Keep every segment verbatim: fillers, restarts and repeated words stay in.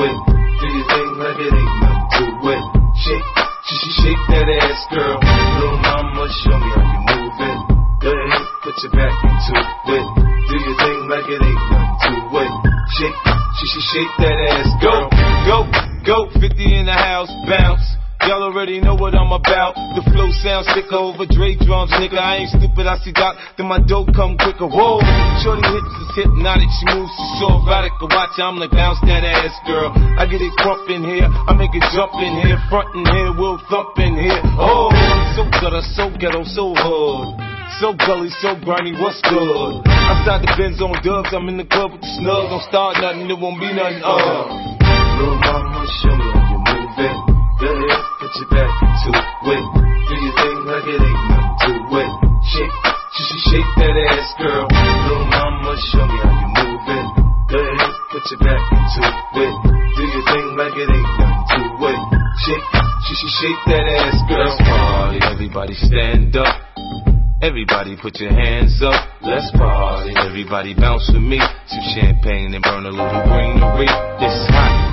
it. Do your thing like it ain't nothing to it. Shake, she, she shake that ass, girl. Little mama, show me how you move it. Go ahead, put your back into it. Do your thing like it ain't nothing to it. Shake, she, she shake that ass, girl. Go, go, go, fifty in the house, bounce. Y'all already know what I'm about. The flow sounds sicker over Dre drums, nigga. I ain't stupid, I see Doc, then my dope come quicker. Whoa, shorty hits is hypnotic, she moves, she's so erotic. Watch, I'm like, bounce that ass, girl. I get it crump in here, I make it jump in here, front in here, we'll thump in here. Oh, so gutter, so ghetto, so hood. So gully, so grimy, what's good? Outside the Benz on dubs, I'm in the club with the snug. Don't start nothing, it won't be nothing, uh. Little mama, show me how you move it. Go ahead, put your back into it. Do your thing like it ain't nothing to it. Shake, she, she shake that ass, girl. Little mama, show me how you move it. Go ahead, put your back into it. Do your thing like it ain't nothing to it. Shake, she, she shake that ass, girl. Let's party, everybody stand up. Everybody put your hands up. Let's party, everybody bounce with me. Some champagne and burn a little greenery. This hot.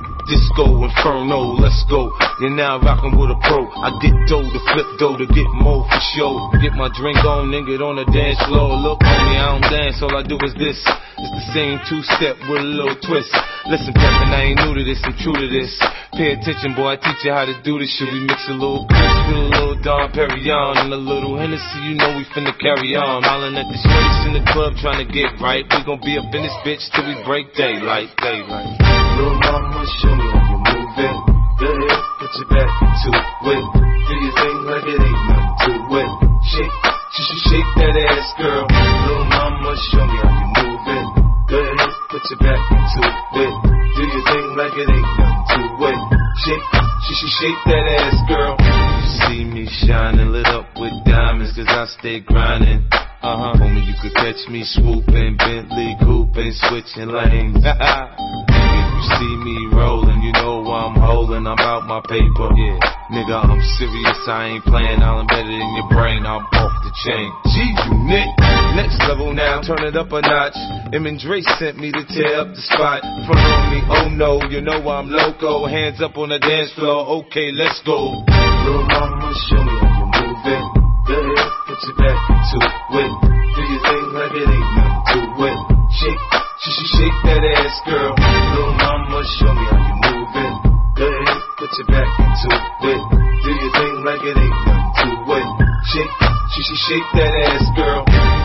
Disco Inferno, let's go. You're now rockin' with a pro. I get dough to flip dough to get more for show. Get my drink on, nigga, on the dance floor. Look on me, I don't dance, all I do is this. It's the same two-step with a little twist. Listen, Peppin', I ain't new to this, I'm true to this. Pay attention, boy, I teach you how to do this shit. We mix a little Chris with a little Dom Perignon and a little Hennessy, you know we finna carry on. Smiling at the shorties in the club trying to get right. We gon' be up in this bitch till we break daylight, daylight. Little mama, show me how you move it. Go ahead, put your back into it. Do your thing like it ain't nothing to it. Shake, she, she shake that ass, girl. Little mama, show me how you move it. Go ahead, put your back into it. Do your thing like it ain't nothing to it. Shake, she, she shake that ass, girl. You see me shining, lit up with diamonds, cause I stay grinding. Uh-huh. Homie, you could catch me swooping, Bentley couping, switching lanes. If you see me rolling, you know I'm holding, I'm out my paper. Yeah, nigga, I'm serious, I ain't playing, I'll embed it in your brain, I'm off the chain. G-Unit, next level now, turn it up a notch. M and Dre sent me to tear up the spot. Front on me, oh no, you know I'm loco. Hands up on the dance floor, okay, let's go. Little mama, show me how you move it. Go ahead, put your back into it. Do your thing like it ain't nothing to it. Shake, she, she shake that ass, girl. Little mama, show me how you move it. Go ahead, put your back into it. Do your thing like it ain't nothing to it. Shake, she, she shake that ass, girl.